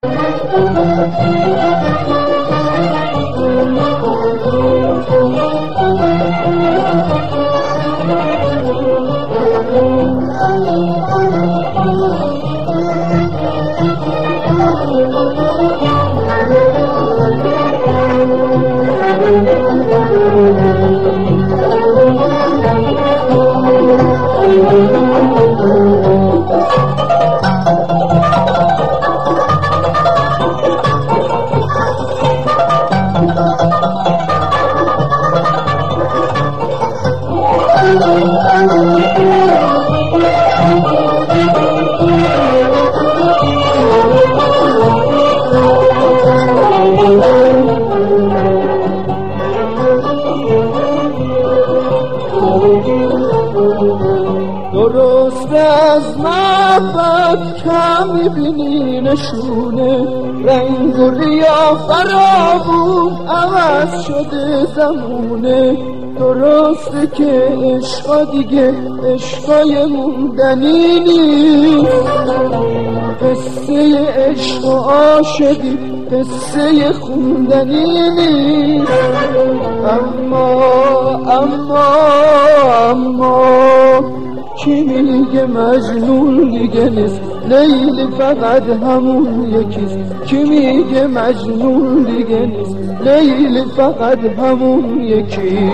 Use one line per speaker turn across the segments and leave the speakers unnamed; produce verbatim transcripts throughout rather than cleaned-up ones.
درست از محبت کم میبینی نشونه، رنگ و ریا فراوون عوض شده زمونه. درسته که عشقا دیگه عشقای موندنی نیست، قصه عشق و عاشقی قصه خوندنی نیست. اما اما اما کی میگه مجنون دیگه نیست، لیلی فقط همون یکیست. کی میگه مجنون دیگه نیست، لیلی فقط همون یکی.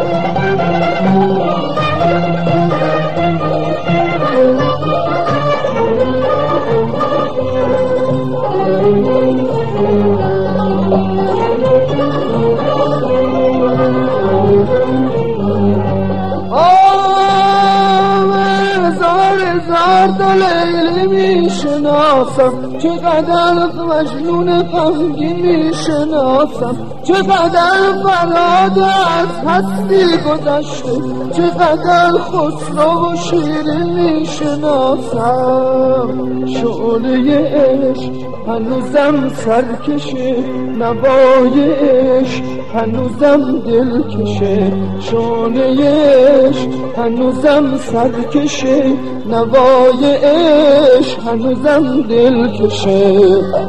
تا لیلی میشناسم، چقدر مجنون غمگین میشناسم، چقدر فراد از هستی گذشته، چقدر خسرو و شیرین میشناسم. شعله عشق هنوزم سرکشه، نوای عشق هنوزم دلکشه. شعله عشق هنوزم سرکشه، نوای عشق هنوزم دلکشه.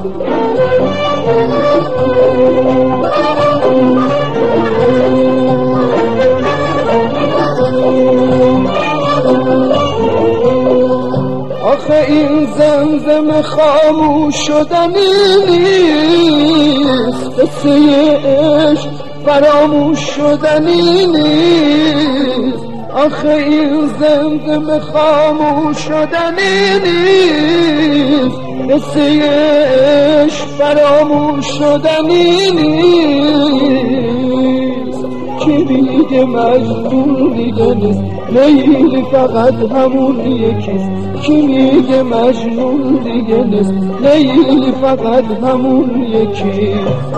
آخه این زمزم خاموش شدنی نیست، قصه عشق فراموش شدنی نیست. آخه این زمزم خاموش شدنی نیست، قصه عشق فراموش شدنی نیست. کی میگه مجنون دیگه نیست، لیلی فقط همون یکیست. کی میگه مجنون دیگه نیست، لیلی فقط همون یکیست.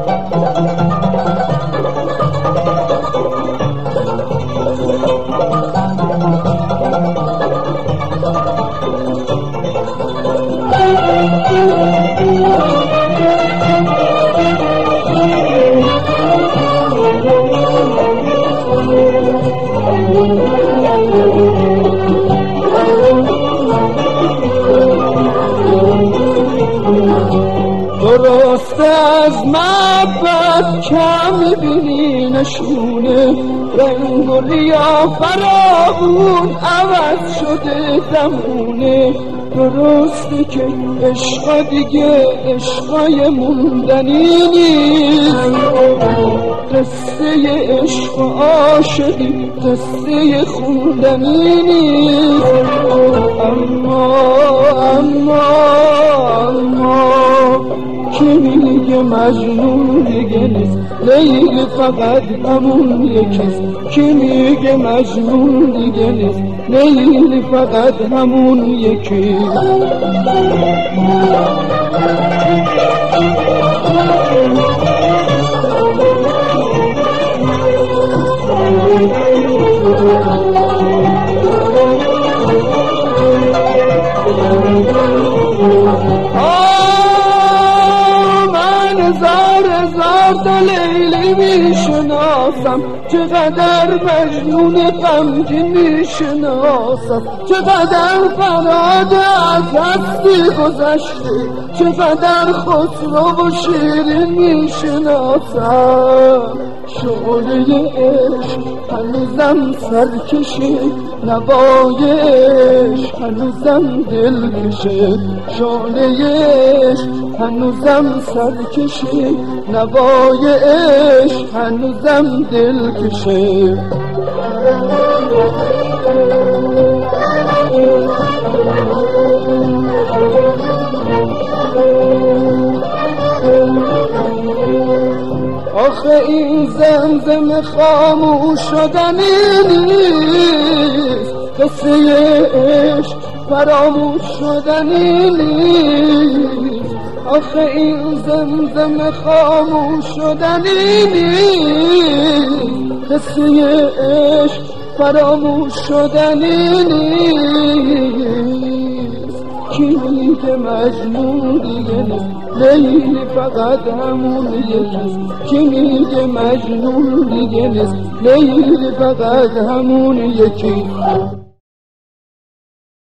درست از محبت کم میبینی نشونه، رنگ و ریا فراوون عوض شده زمونه. درسته که عشقا دیگه عشقای موندنی نیست، قصه عشق و عاشقی قصه خوندنی نیست. اما اما اما کی میگه مجنون دیگه نیست، لیلی فقط همون یکیست. کی میگه مجنون دیگه نیست، لیلی فقط همون یکی. لیلی میشناسم، میشناسم چقدر مجنون غمگین میشناسم چقدر فراد از هستی گذشته چقدر خسرو و شیرین میشناسم شعله عشق هنوزم سرکشه نوای عشق هنوزم دلکشه شعله عشق هنوزم سرکشه نوای عشق هنوزم دلکشه آخه این زمزم خاموش شدنی نیست قصه عشق فراموش شدنی نیست آخه این زمزم خاموش شدنی نیست قصه عشق فراموش شدنی نیست کی میگه مجنون دیگه نیست لیلی فقط همون یکیست کی میگه مجنون دیگه نیست لیلی فقط همون یکیست